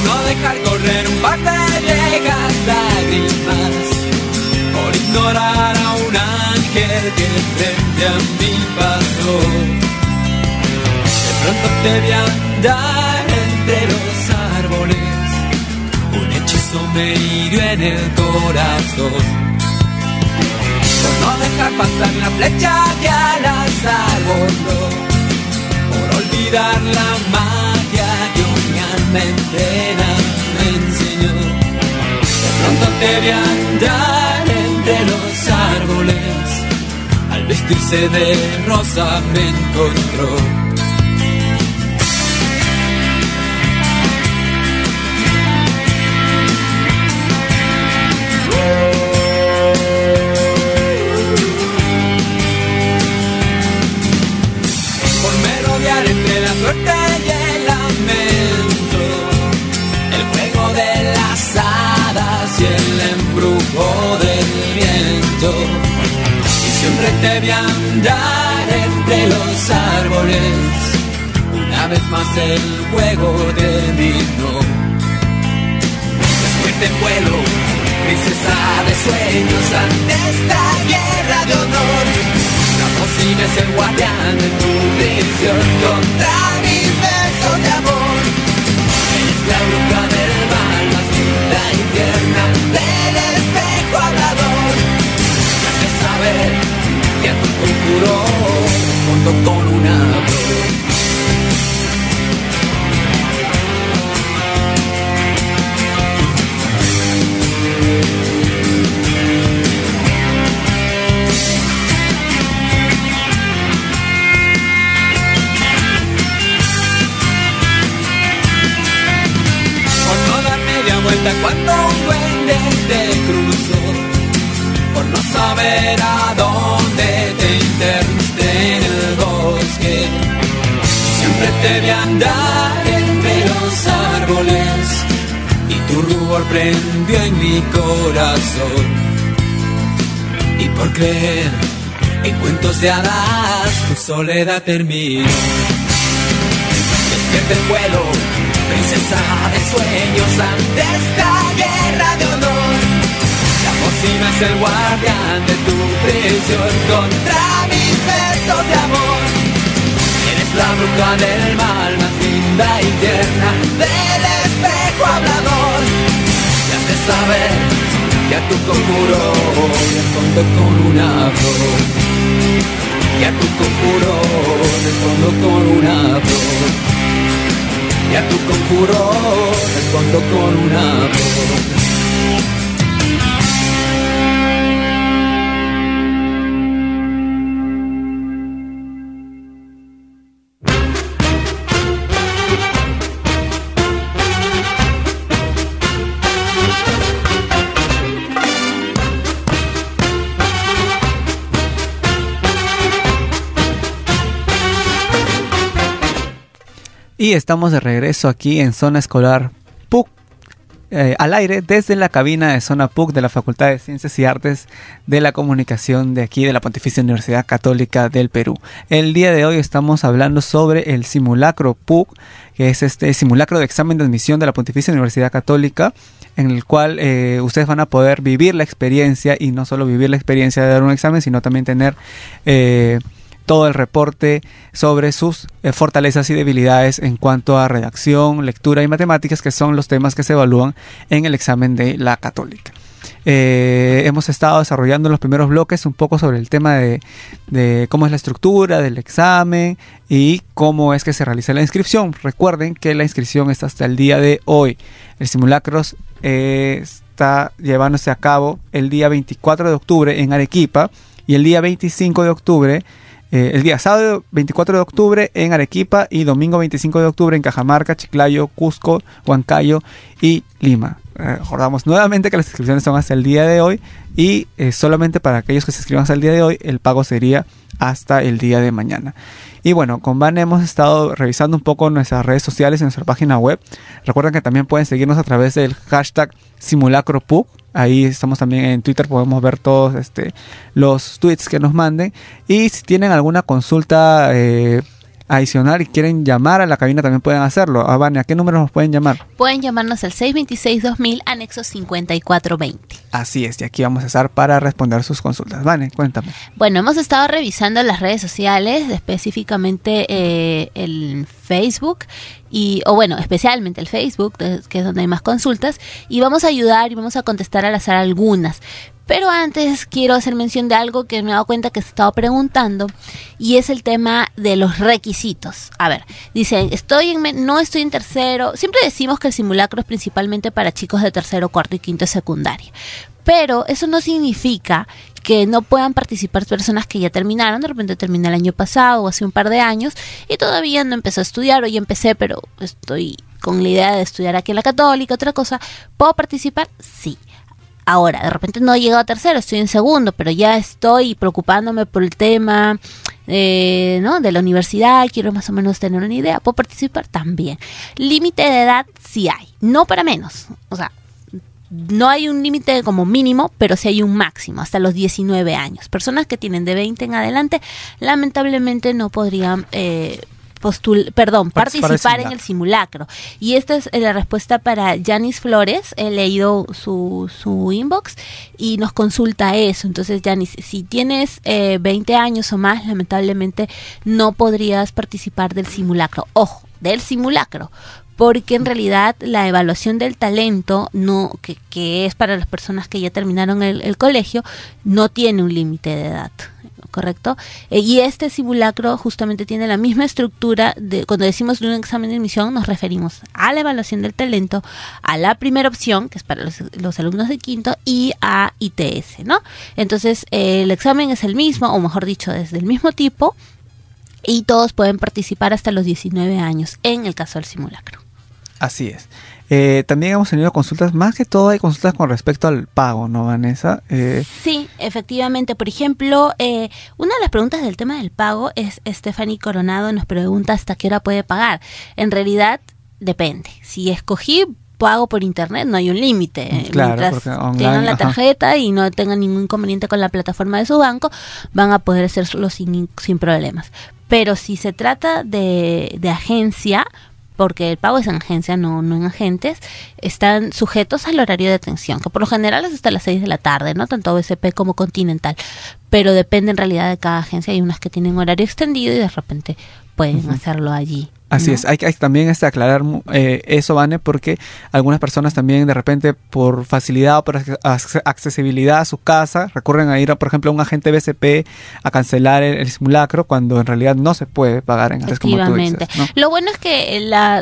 no dejar correr un par de viejas lágrimas, por ignorar a un ángel que frente a mí pasó. De pronto te vi andar entre los árboles, un hechizo me hirió en el corazón. Por no dejar pasar la flecha que al azar voló, por olvidar la magia que un entrena me enseñó. De pronto te vi andar entre los árboles, al vestirse de rosa me encontró. Entre la suerte y el lamento, el juego de las hadas y el embrujo del viento, y siempre te vi andar entre los árboles, una vez más el juego terminó. Despierta en vuelo, princesa de sueños, ante esta guerra de honor. La cocina es el guardián de tu prisión contra mis besos de amor. Eres la bruja del mal, más linda y tierna del espejo hablador. Me hace saber que a tu conjuro respondo con una flor. Vuelta cuando un duende te cruzó, por no saber a dónde te internaste en el bosque. Siempre te vi andar entre los árboles y tu rubor prendió en mi corazón. Y por creer en cuentos de hadas tu soledad terminó. Despierta el vuelo, princesa de sueños, ante esta guerra de honor. La cocina es el guardián de tu prisión contra mis besos de amor. Eres la bruja del mal, más linda y tierna del espejo hablador. Me haces saber que a tu conjuro respondo con una flor. Que a tu conjuro respondo con una flor. Y a tu conjuro respondo con una flor. Y estamos de regreso aquí en Zona Escolar PUC, al aire desde la cabina de Zona PUC de la Facultad de Ciencias y Artes de la Comunicación de aquí de la Pontificia Universidad Católica del Perú. El día de hoy estamos hablando sobre el simulacro PUC, que es este simulacro de examen de admisión de la Pontificia Universidad Católica, en el cual ustedes van a poder vivir la experiencia, y no solo vivir la experiencia de dar un examen, sino también tener todo el reporte sobre sus fortalezas y debilidades en cuanto a redacción, lectura y matemáticas, que son los temas que se evalúan en el examen de la Católica. Hemos estado desarrollando en los primeros bloques un poco sobre el tema de cómo es la estructura del examen y cómo es que se realiza la inscripción. Recuerden que la inscripción está hasta el día de hoy. El simulacro está llevándose a cabo el día 24 de octubre en Arequipa y el día 25 de octubre el día sábado 24 de octubre en Arequipa y domingo 25 de octubre en Cajamarca, Chiclayo, Cusco, Huancayo y Lima. Recordamos nuevamente que las inscripciones son hasta el día de hoy y solamente para aquellos que se inscriban hasta el día de hoy el pago sería hasta el día de mañana. Y bueno, con Vane hemos estado revisando un poco nuestras redes sociales y nuestra página web. Recuerden que también pueden seguirnos a través del hashtag SimulacroPUC. Ahí estamos también en Twitter, podemos ver todos los tweets que nos manden. Y si tienen alguna consulta adicional y quieren llamar a la cabina, también pueden hacerlo. Vane, ¿a qué número nos pueden llamar? Pueden llamarnos al 626-2000, anexo 5420. Así es, y aquí vamos a estar para responder sus consultas. Vane, cuéntame. Bueno, hemos estado revisando las redes sociales, específicamente el Facebook, especialmente el Facebook, que es donde hay más consultas, y vamos a ayudar y vamos a contestar al azar algunas. Pero antes quiero hacer mención de algo que me he dado cuenta que se estaba preguntando, y es el tema de los requisitos. A ver, dicen, no estoy en tercero. Siempre decimos que el simulacro es principalmente para chicos de tercero, cuarto y quinto de secundaria. Pero eso no significa que no puedan participar personas que ya terminaron. De repente terminé el año pasado o hace un par de años y todavía no empecé a estudiar, o ya empecé, pero estoy con la idea de estudiar aquí en la Católica, otra cosa. ¿Puedo participar? Sí. Ahora, de repente no he llegado a tercero, estoy en segundo, pero ya estoy preocupándome por el tema de la universidad, quiero más o menos tener una idea. ¿Puedo participar? También. Límite de edad sí hay, no para menos. O sea, no hay un límite como mínimo, pero sí hay un máximo, hasta los 19 años. Personas que tienen de 20 en adelante, lamentablemente no podrían participar en el simulacro. Y esta es la respuesta para Yanis Flores. He leído su inbox y nos consulta eso. Entonces, Yanis, si tienes 20 años o más, lamentablemente no podrías participar del simulacro. Ojo, del simulacro, porque en realidad la evaluación del talento, que es para las personas que ya terminaron el colegio, no tiene un límite de edad, ¿correcto? Y este simulacro justamente tiene la misma estructura cuando decimos de un examen de admisión, nos referimos a la evaluación del talento, a la primera opción, que es para los alumnos de quinto, y a ITS, ¿no? Entonces, el examen es el mismo, o mejor dicho, es del mismo tipo, y todos pueden participar hasta los 19 años en el caso del simulacro. Así es. También hemos tenido consultas, más que todo hay consultas con respecto al pago, ¿no, Vanessa? Sí, efectivamente. Por ejemplo, una de las preguntas del tema del pago es Stephanie Coronado nos pregunta hasta qué hora puede pagar. En realidad, depende. Si escogí pago por internet, no hay un límite. Claro, mientras tengan la tarjeta y no tengan ningún inconveniente con la plataforma de su banco, van a poder hacerlo sin problemas. Pero si se trata de agencia, porque el pago es en agencia, no en agentes, están sujetos al horario de atención, que por lo general es hasta las 6 de la tarde, ¿no? Tanto OSP como Continental, pero depende en realidad de cada agencia. Hay unas que tienen horario extendido y de repente pueden hacerlo allí. Así es, hay que también aclarar eso, Vane, porque algunas personas también de repente por facilidad o por accesibilidad a su casa recurren a ir, por ejemplo, a un agente BCP a cancelar el simulacro cuando en realidad no se puede pagar en antes, como tú dices, ¿no? Lo bueno es que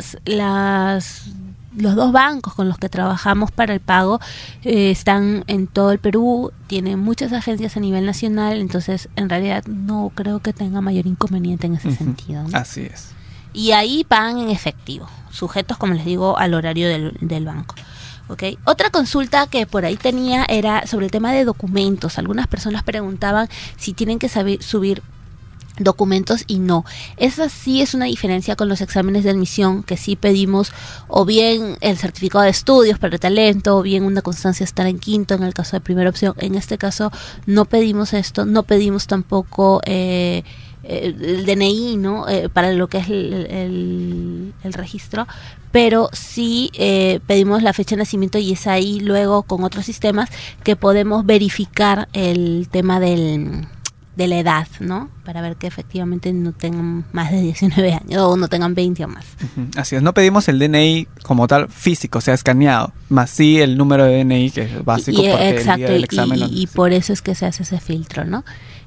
los dos bancos con los que trabajamos para el pago están en todo el Perú, tienen muchas agencias a nivel nacional, entonces en realidad no creo que tenga mayor inconveniente en ese sentido, ¿no? Así es. Y ahí pagan en efectivo, sujetos, como les digo, al horario del banco. ¿Okay? Otra consulta que por ahí tenía era sobre el tema de documentos. Algunas personas preguntaban si tienen que subir documentos y no. Esa sí es una diferencia con los exámenes de admisión, que sí pedimos o bien el certificado de estudios para el talento, o bien una constancia de estar en quinto en el caso de primera opción. En este caso no pedimos esto, no pedimos tampoco el DNI, ¿no? Para lo que es el registro, pero sí pedimos la fecha de nacimiento, y es ahí luego con otros sistemas que podemos verificar el tema de la edad, ¿no? Para ver que efectivamente no tengan más de 19 años o no tengan 20 o más. Así es, no pedimos el DNI como tal físico, o sea, escaneado, más sí el número de DNI, que es básico, porque exacto, el día del examen y por eso es que se hace ese filtro, ¿no?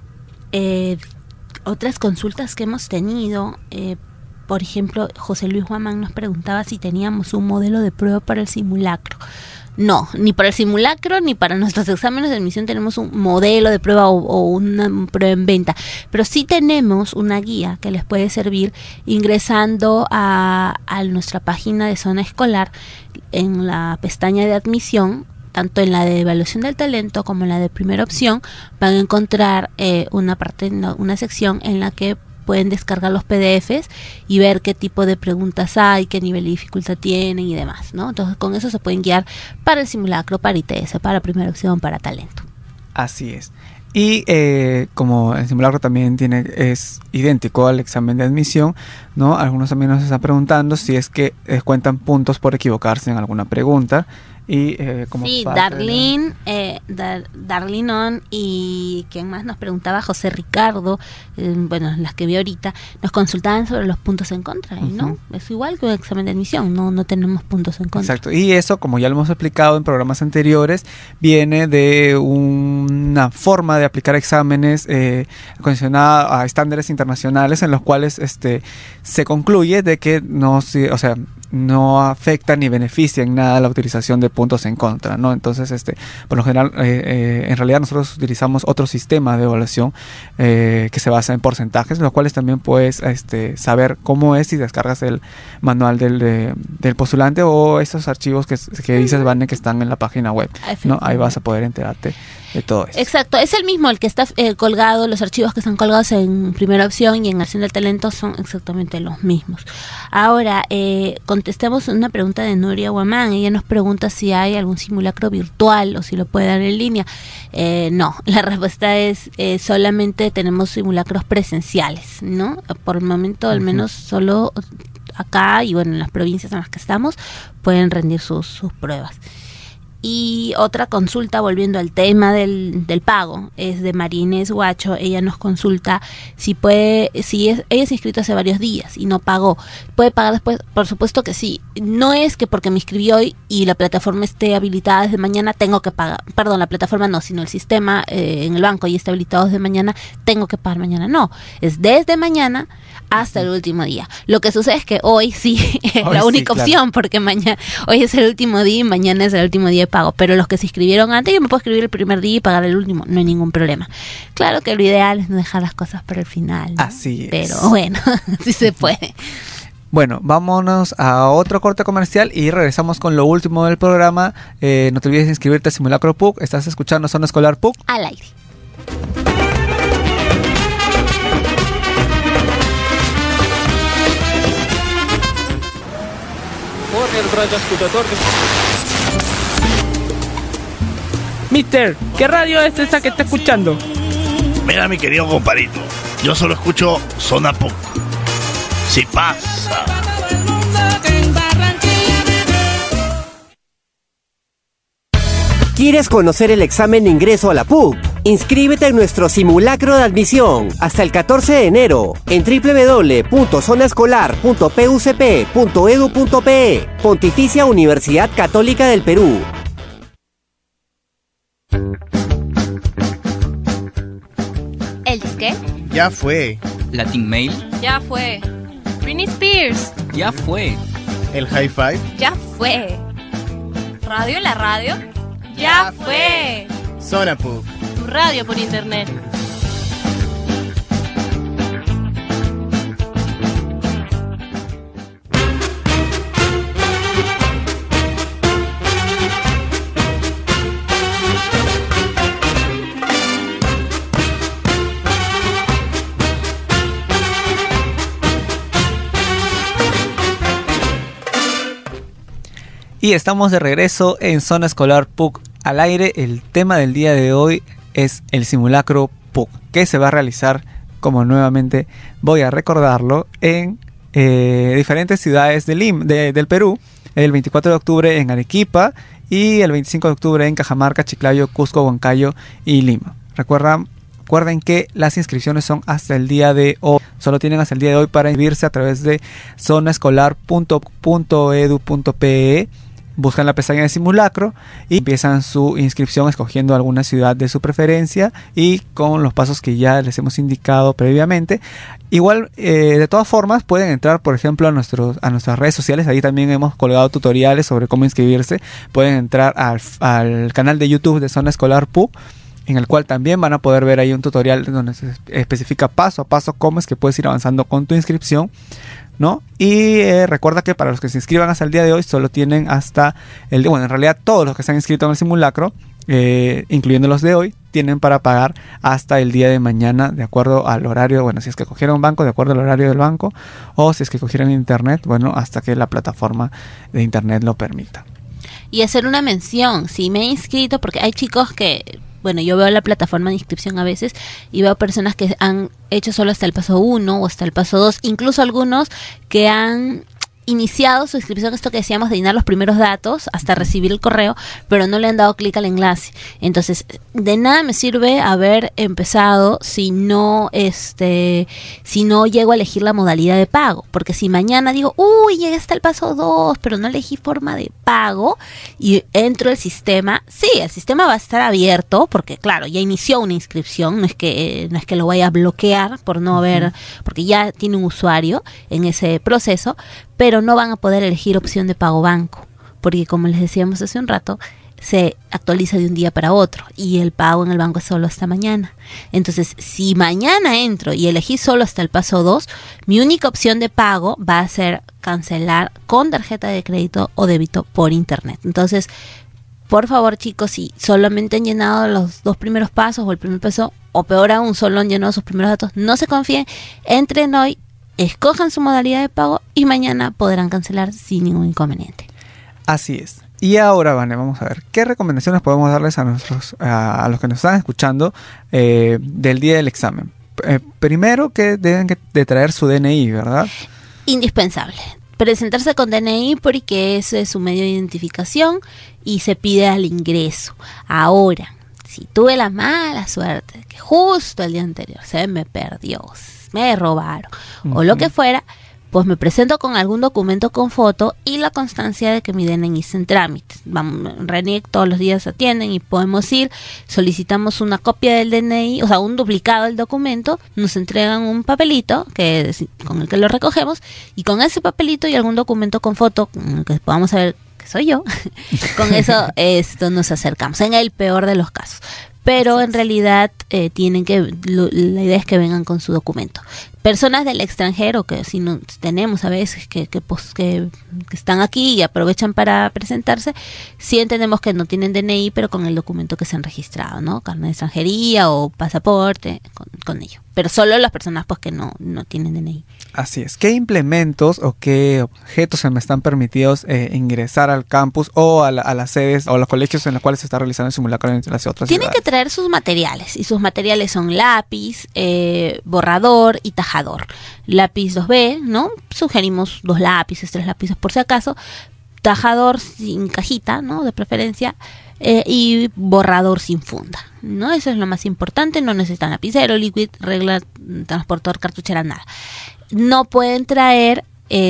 Otras consultas que hemos tenido, por ejemplo, José Luis Guamán nos preguntaba si teníamos un modelo de prueba para el simulacro. No, ni para el simulacro ni para nuestros exámenes de admisión tenemos un modelo de prueba o una prueba en venta, pero sí tenemos una guía que les puede servir ingresando a nuestra página de Zona Escolar en la pestaña de admisión. Tanto en la de evaluación del talento como en la de primera opción van a encontrar una sección en la que pueden descargar los PDFs y ver qué tipo de preguntas hay, qué nivel de dificultad tienen y demás, ¿no? Entonces con eso se pueden guiar para el simulacro, para ITS, para primera opción, para talento. Así es. Y como el simulacro también es idéntico al examen de admisión, ¿no? Algunos también nos están preguntando si es que cuentan puntos por equivocarse en alguna pregunta. Y como sí, Darlinon y quien más nos preguntaba, José Ricardo, bueno, las que vi ahorita, nos consultaban sobre los puntos en contra, y no, es igual que un examen de admisión, no tenemos puntos en contra. Exacto, y eso, como ya lo hemos explicado en programas anteriores, viene de una forma de aplicar exámenes condicionada a estándares internacionales en los cuales se concluye de que no afecta ni beneficia en nada la utilización de puntos en contra, ¿no? Entonces, por lo general, en realidad nosotros utilizamos otro sistema de evaluación que se basa en porcentajes, los cuales también puedes saber cómo es si descargas el manual del postulante o esos archivos que dices, Vane, que están en la página web, ¿no? Ahí vas a poder enterarte de todo eso. Exacto, es el mismo el que está colgado, los archivos que están colgados en primera opción y en Acción del Talento son exactamente los mismos. Ahora, contestemos una pregunta de Nuria Guamán. Ella nos pregunta si hay algún simulacro virtual o si lo puede dar en línea. No, la respuesta es solamente tenemos simulacros presenciales, ¿no? Por el momento, al menos solo acá y bueno, en las provincias en las que estamos, pueden rendir sus pruebas. Y otra consulta, volviendo al tema del pago, es de Marines Guacho. Ella nos consulta ella se inscrito hace varios días y no pagó. ¿Puede pagar después? Por supuesto que sí. No es que porque me inscribí hoy y la plataforma esté habilitada desde mañana tengo que pagar. Perdón, la plataforma no, sino el sistema en el banco y está habilitado desde mañana, tengo que pagar mañana. No, es desde mañana hasta el último día. Lo que sucede es que hoy sí es la única opción, porque hoy es el último día y mañana es el último día de pago. Pero los que se inscribieron antes, yo me puedo inscribir el primer día y pagar el último, no hay ningún problema. Claro que lo ideal es no dejar las cosas para el final, ¿no? Así es. Pero bueno, sí se puede. Bueno, vámonos a otro corte comercial y regresamos con lo último del programa. No te olvides de inscribirte a Simulacro PUC. Estás escuchando Zona Escolar PUC. Al aire. Mister, ¿qué radio es esa que está escuchando? Mira, mi querido compadrito, yo solo escucho Zona PUC. Si pasa. ¿Quieres conocer el examen de ingreso a la PUC? Inscríbete en nuestro simulacro de admisión hasta el 14 de enero en www.zonaescolar.pucp.edu.pe. Pontificia Universidad Católica del Perú. ¿El disque? Ya fue. Latin Mail. Ya fue. Britney Spears. Ya fue. El High Five. Ya fue. ¿Radio en la radio? Ya fue. Zona PUC. Tu radio por internet. Y estamos de regreso en Zona Escolar PUC al aire. El tema del día de hoy es el simulacro PUC, que se va a realizar, como nuevamente voy a recordarlo, en diferentes ciudades del Perú, el 24 de octubre en Arequipa y el 25 de octubre en Cajamarca, Chiclayo, Cusco, Huancayo y Lima. Recuerden que las inscripciones son hasta el día de hoy. Solo tienen hasta el día de hoy para inscribirse a través de zonaescolar.edu.pe. Buscan la pestaña de simulacro y empiezan su inscripción escogiendo alguna ciudad de su preferencia y con los pasos que ya les hemos indicado previamente. Igual, de todas formas, pueden entrar, por ejemplo, a nuestras redes sociales. Ahí también hemos colgado tutoriales sobre cómo inscribirse. Pueden entrar al canal de YouTube de Zona Escolar PUC, en el cual también van a poder ver ahí un tutorial donde se especifica paso a paso cómo es que puedes ir avanzando con tu inscripción, ¿no? Y recuerda que para los que se inscriban hasta el día de hoy solo tienen hasta en realidad todos los que se han inscrito en el simulacro, incluyendo los de hoy, tienen para pagar hasta el día de mañana, de acuerdo al horario, si es que cogieron banco, de acuerdo al horario del banco, o si es que cogieron internet, hasta que la plataforma de internet lo permita. Y hacer una mención, si me he inscrito, porque hay chicos que bueno, yo veo la plataforma de inscripción a veces y veo personas que han hecho solo hasta el paso 1 o hasta el paso 2, incluso algunos que han iniciado su inscripción, esto que decíamos de llenar los primeros datos hasta recibir el correo, pero no le han dado clic al enlace. Entonces, de nada me sirve haber empezado si no llego a elegir la modalidad de pago, porque si mañana digo, llegué hasta el paso 2, pero no elegí forma de pago y entro al sistema, sí, el sistema va a estar abierto, porque claro, ya inició una inscripción, no es que lo vaya a bloquear por no haber, porque ya tiene un usuario en ese proceso, pero no van a poder elegir opción de pago banco, porque como les decíamos hace un rato, se actualiza de un día para otro y el pago en el banco es solo hasta mañana. Entonces, si mañana entro y elegí solo hasta el paso 2, mi única opción de pago va a ser cancelar con tarjeta de crédito o débito por internet. Entonces, por favor, chicos, si solamente han llenado los 2 primeros pasos o el primer paso, o peor aún, solo han llenado sus primeros datos, no se confíen, entren hoy, escojan su modalidad de pago y mañana podrán cancelar sin ningún inconveniente. Así es. Y ahora, Vane, vamos a ver, ¿qué recomendaciones podemos darles a a los que nos están escuchando del día del examen? Primero, que deben de traer su DNI, ¿verdad? Indispensable. Presentarse con DNI porque ese es su medio de identificación y se pide al ingreso. Ahora, si tuve la mala suerte de que justo el día anterior se me perdió, me robaron o lo que fuera, pues me presento con algún documento con foto y la constancia de que mi DNI está en trámite. RENIEC todos los días atienden y podemos ir, solicitamos una copia del DNI, o sea, un duplicado del documento, nos entregan un papelito con el que lo recogemos y con ese papelito y algún documento con foto que podamos saber que soy yo, con eso nos acercamos, en el peor de los casos. Pero en realidad la idea es que vengan con su documento. Personas del extranjero que si no tenemos a veces que están aquí y aprovechan para presentarse, sí entendemos que no tienen DNI, pero con el documento que se han registrado, ¿no? Carnet de extranjería o pasaporte, con ello. Pero solo las personas pues que no tienen DNI. Así es. ¿Qué implementos o qué objetos se me están permitidos ingresar al campus o a las sedes o a los colegios en los cuales se está realizando el simulacro en las otras Tienen ciudades? que traer sus materiales, y sus materiales son lápiz, borrador y tajador. Lápiz 2B, ¿no? Sugerimos 2 lápices, 3 lápices por si acaso. Tajador sin cajita, ¿no? De preferencia. Y borrador sin funda, ¿no? Eso es lo más importante. No necesitan lapicero, liquid, regla, transportador, cartuchera, nada. No pueden traer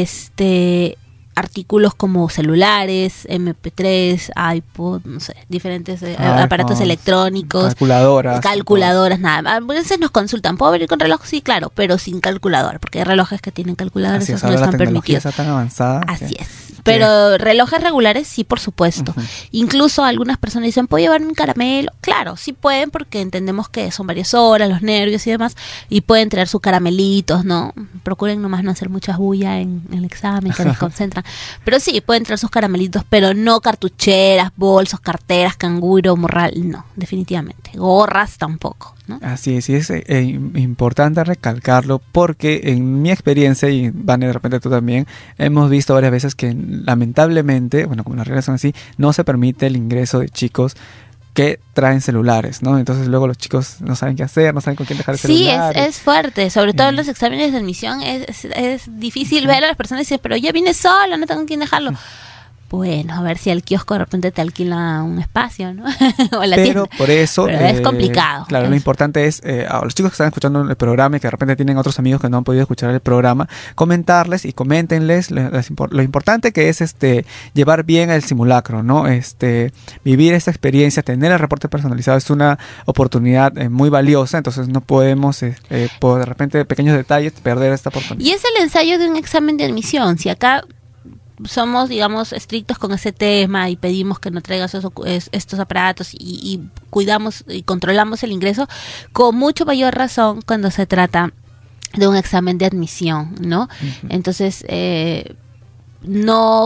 artículos como celulares, MP3, iPod, no sé, diferentes aparatos electrónicos, calculadoras, nada. A veces nos consultan, ¿puedo venir con reloj? Sí, claro, pero sin calculadora, porque hay relojes que tienen calculadoras, esos no están permitidos. Está tan avanzada. Así es. Pero relojes regulares sí, por supuesto. Incluso algunas personas dicen, ¿puedo llevarme un caramelo? Claro, sí pueden, porque entendemos que son varias horas, los nervios y demás, y pueden traer sus caramelitos, ¿no? Procuren nomás no hacer mucha bulla en el examen, que desconcentran. Pero sí, pueden traer sus caramelitos, pero no cartucheras, bolsos, carteras, canguro, morral, no, definitivamente. Gorras tampoco, ¿no? Así es, y es importante recalcarlo porque en mi experiencia, y Vane, de repente tú también, hemos visto varias veces que lamentablemente, bueno, como las reglas son así, no se permite el ingreso de chicos que traen celulares, ¿no? Entonces luego los chicos no saben qué hacer, no saben con quién dejar el celular. Sí, es fuerte, sobre todo en los exámenes de admisión es difícil ver a las personas y decir, pero ya vine solo, no tengo con quién dejarlo. Bueno, a ver si al kiosco de repente te alquila un espacio, ¿no? O la tienda. Por eso... Pero es complicado. Claro, lo importante es, a los chicos que están escuchando el programa y que de repente tienen otros amigos que no han podido escuchar el programa, comentarles y coméntenles lo importante que es llevar bien el simulacro, ¿no? Vivir esta experiencia, tener el reporte personalizado es una oportunidad muy valiosa, entonces no podemos, por de repente pequeños detalles, perder esta oportunidad. Y es el ensayo de un examen de admisión. Si acá somos, digamos, estrictos con ese tema y pedimos que no traigan estos aparatos y cuidamos y controlamos el ingreso, con mucho mayor razón cuando se trata de un examen de admisión, ¿no? Entonces, no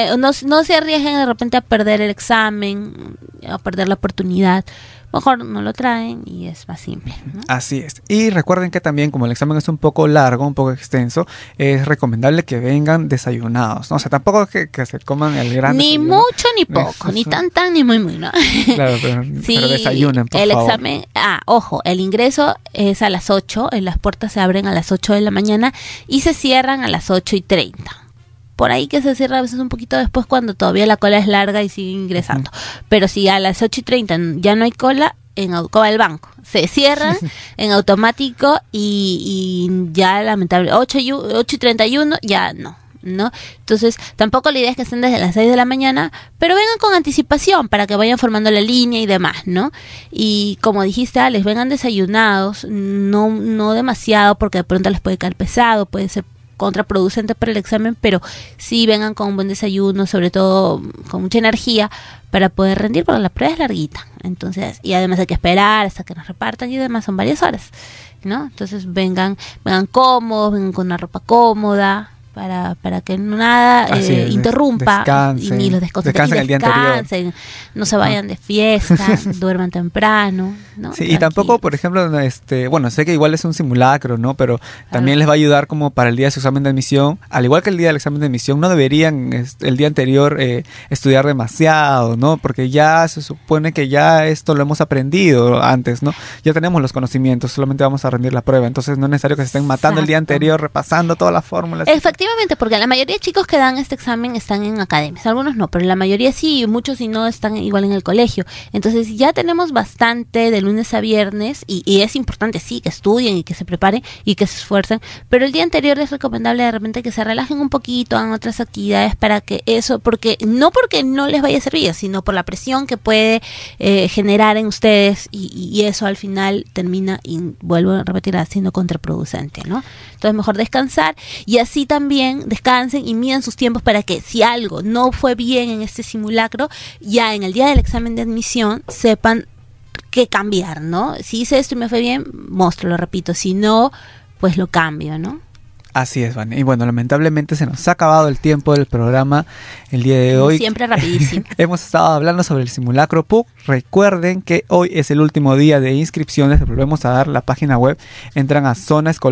se arriesguen de repente a perder el examen, a perder la oportunidad. Mejor no lo traen y es más simple, ¿no? Así es. Y recuerden que también, como el examen es un poco largo, un poco extenso, es recomendable que vengan desayunados, ¿no? O sea, tampoco que se coman el gran ni desayuno. mucho ni poco, ni tan ni muy, ¿no? Claro, pero desayunen, por el favor. examen, ojo, el ingreso es a las 8, las puertas se abren a las 8 de la mañana y se cierran a las 8:30. Por ahí que se cierra a veces un poquito después cuando todavía la cola es larga y sigue ingresando. Pero si a las 8:30 ya no hay cola, como el banco, se cierran en automático y ya lamentable, 8:31 ya no. Entonces, tampoco la idea es que estén desde las 6 de la mañana, pero vengan con anticipación para que vayan formando la línea y demás, ¿no? Y como dijiste, Alex, vengan desayunados, no demasiado porque de pronto les puede caer pesado, puede ser contraproducente para el examen, pero sí vengan con un buen desayuno, sobre todo con mucha energía para poder rendir, porque la prueba es larguita. Entonces, y además hay que esperar hasta que nos repartan y demás, son varias horas, ¿no? Entonces vengan cómodos, vengan con una ropa cómoda para que nada interrumpa descansen, y ni los descansen el día anterior, no se vayan de fiesta, duerman temprano, ¿no? Sí, y tampoco, por ejemplo, bueno, sé que igual es un simulacro, ¿no? Pero también les va a ayudar como para el día de su examen de admisión, al igual que el día del examen de admisión, no deberían el día anterior estudiar demasiado, ¿no? Porque ya se supone que ya esto lo hemos aprendido antes, ¿no? Ya tenemos los conocimientos, solamente vamos a rendir la prueba, entonces no es necesario que se estén matando el día anterior repasando todas las fórmulas. Efectivamente, porque la mayoría de chicos que dan este examen están en academias, algunos no, pero la mayoría sí, muchos si no están igual en el colegio. Entonces ya tenemos bastante de lunes a viernes y es importante sí que estudien y que se preparen y que se esfuercen, pero el día anterior es recomendable de repente que se relajen un poquito, hagan otras actividades para que eso, porque no les vaya a servir, sino por la presión que puede generar en ustedes y eso al final termina, y vuelvo a repetir, siendo contraproducente, ¿no? Entonces mejor descansar y así también descansen y midan sus tiempos para que si algo no fue bien en este simulacro, ya en el día del examen de admisión sepan qué cambiar, ¿no? Si hice esto y me fue bien, lo repito, si no, pues lo cambio, ¿no? Así es, Vane. Y bueno, lamentablemente se nos ha acabado el tiempo del programa el día de hoy. Siempre rapidísimo. Hemos estado hablando sobre el simulacro PUC. Recuerden que hoy es el último día de inscripciones. Les volvemos a dar la página web. Entran a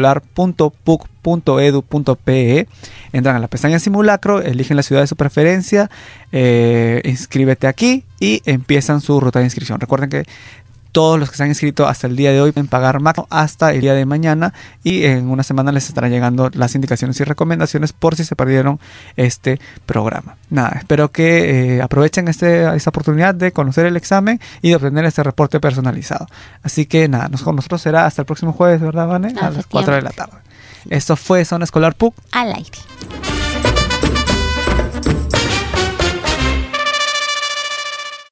zonaescolar.puc.edu.pe. Entran a la pestaña simulacro, eligen la ciudad de su preferencia, inscríbete aquí y empiezan su ruta de inscripción. Recuerden que todos los que se han inscrito hasta el día de hoy pueden pagar máximo hasta el día de mañana y en una semana les estarán llegando las indicaciones y recomendaciones por si se perdieron este programa. Nada, espero que aprovechen esta oportunidad de conocer el examen y de obtener este reporte personalizado. Así que nada, nosotros será hasta el próximo jueves, ¿verdad, Vane? A las 4 de la tarde. Esto fue Zona Escolar PUC al aire.